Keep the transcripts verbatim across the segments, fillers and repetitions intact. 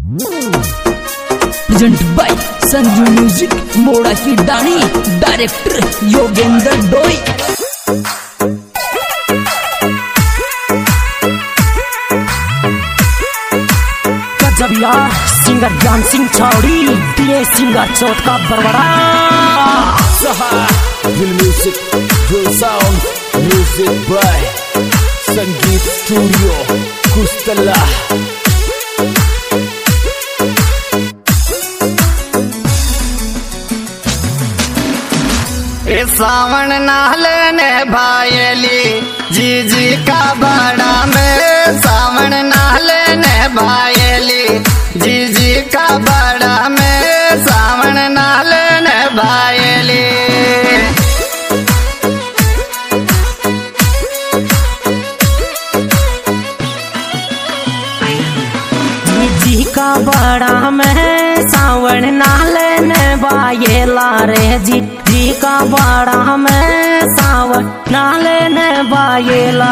Present by Sanju music मोड़ा की डानी, डायरेक्टर योगेंद्र डोई। गजबिया सिंगर ज्ञान सिंह छावड़ी, दिए सिंगर चौथ का बरबड़ा। Music sound music by Sangeet studio कुस्तला। सावन नाले ने भाईली जी जी का बड़ा में, सावन नाले ने भाईली जी जी का बड़ा में, सावन नाले ने भाईली जी जी का बड़ा में, सावन नाले ने बायला रे। जी जी का बड़ा में, सावन नाले ने बायला।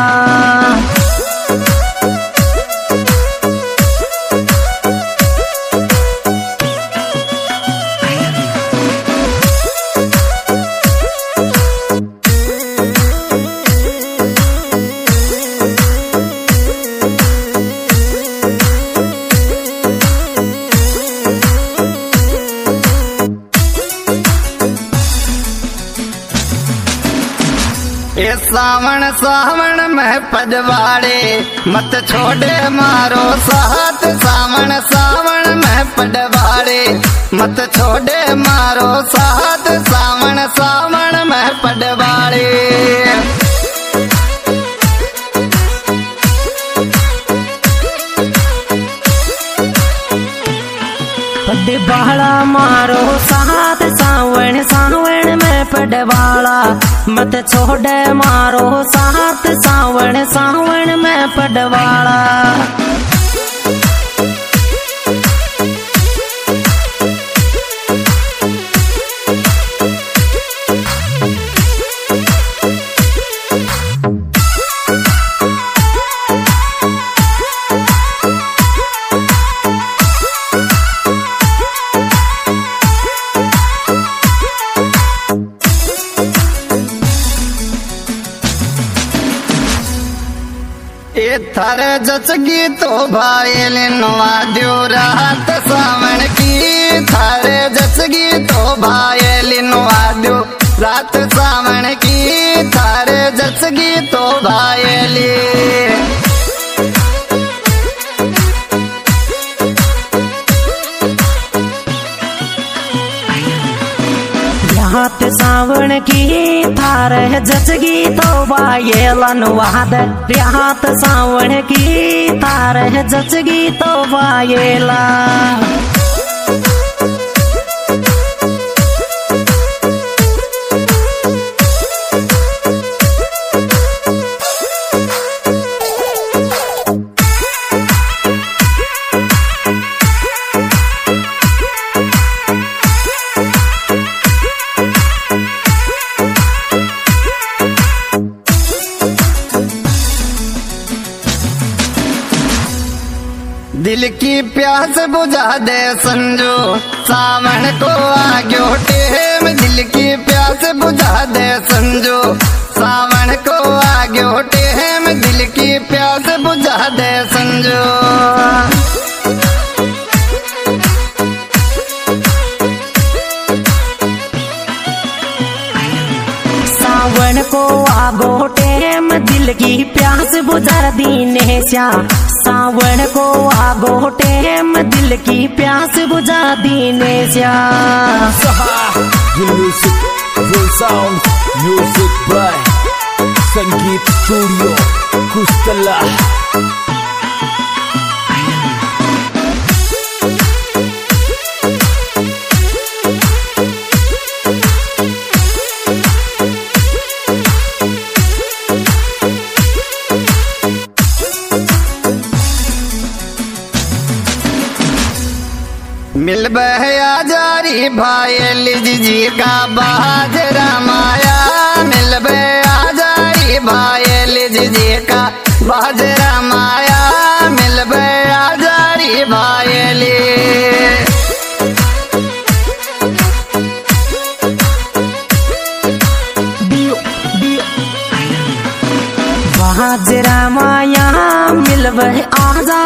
ये सावन सावन में पदवाड़े मत छोड़े मारो साथ, सावन सावन में पदवाड़े मत छोड़े मारो साथ, सावन सावन में पदवाड़े। पडवाड़ा मारो साथ, सावन सावन में पडवाड़ा मत छोड़े मारो साथ, सावन सावन में पडवाड़ा। ये थारे जचगी तो भाईल नवाद्यो रात सावन की, थारे जचगी तो भाईल नवाद्यो रात सावन की, थारे जचगी तो भाईली। हाथ सावन की थार जचगी तो बायलन वाद, हाथ सावन की थार जचगी तो बायला। दिल की प्यास बुझा दे संजो सावन को आग्यो टेम, दिल की प्यास बुझा दे संजो सावन को आग्यो टेम, दिल की प्यास बुझा दे संजो। सावन को आगो टेम, दिल की प्यास बुझा दीने श्या। सावन को आगो टेम, दिल की प्यास बुझा दीने श्या। Music sound music by Sangeet studio कुस्तला। मिल बहया जारी भाईली जी का बाजरा माया, मिल बहया जारी भाईली जी का बाजरा माया, मिल बहया जारी भाईली।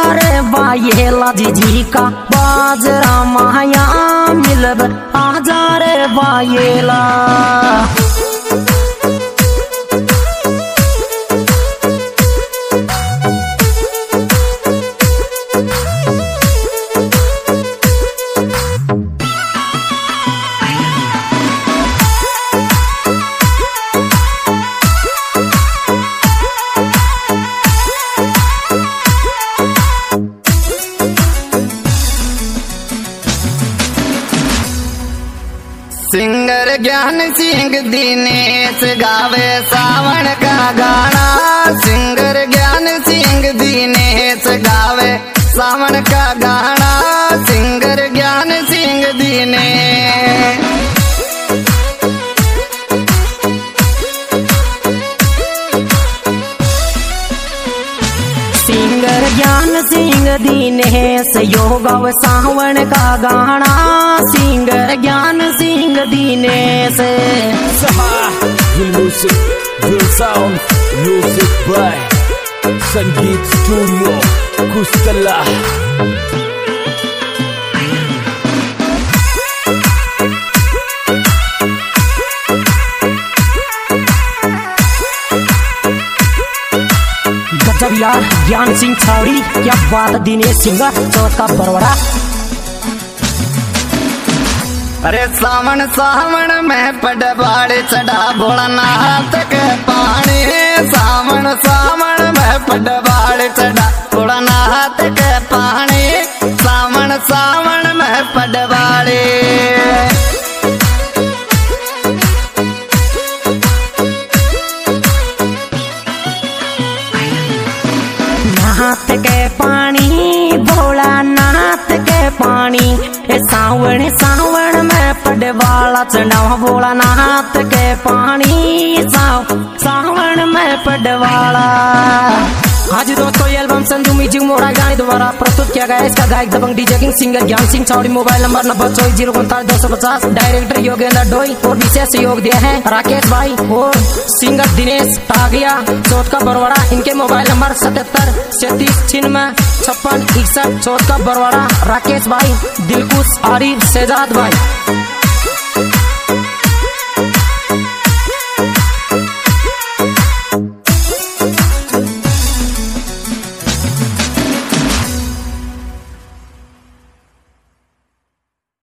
रे बायेला जीजी का बाजरा माया मिलब आजा रे बायेला। सिंगर ज्ञान सिंह दिनेश गावे सावन का गाना। सिंगर ज्ञान सिंह दिनेश गावे सावन का गाना। सिंगर ज्ञान सिंह दिनेश। सिंगर ज्ञान सिंह दिनेश योगव सावन का गाना। Singer Gyan Singh Dinesh. Real music, real sound, music by Sangeet Studio, Kustala. गजब यार ज्ञान सिंह छावड़ी, क्या बात दिनेश सिंगर चौथ का बरवड़ा। अरे सावन सावन में पडवाड़े चढ़ा भोलानाथ के पानी। सावन सावन में पडवाड़े चढ़ा भोलानाथ के पानी। सावन सावन में पडवाड़े। नाथ के पानी भोलानाथ के पानी। ए सावन सावन में पडवाला चढ़ावा भोलानाथ के पानी। साव सावन में पडवाला। आज दोस्तों ये एल्बम संजू म्यूजिक मोड़ा गाने द्वारा प्रस्तुत किया गया। इसका गायक दबंग DJ king singer Gyan Singh छावड़ी। Mobile number नब्बे चौबीस जीरो उनतालीस दो सौ पचास। डायरेक्टर योगेंद्र डोई और विशेष सहयोग दिया है राकेश भाई और सिंगर दिनेश टागिया चौथ का बरवाड़ा। इनके मोबाइल नंबर सतहत्तर सैंतीस छिन्नवे छप्पन इकसठ चौथ का बरवाड़ा। राकेश भाई, दिलकुश, आरिफ, शहजाद भाई।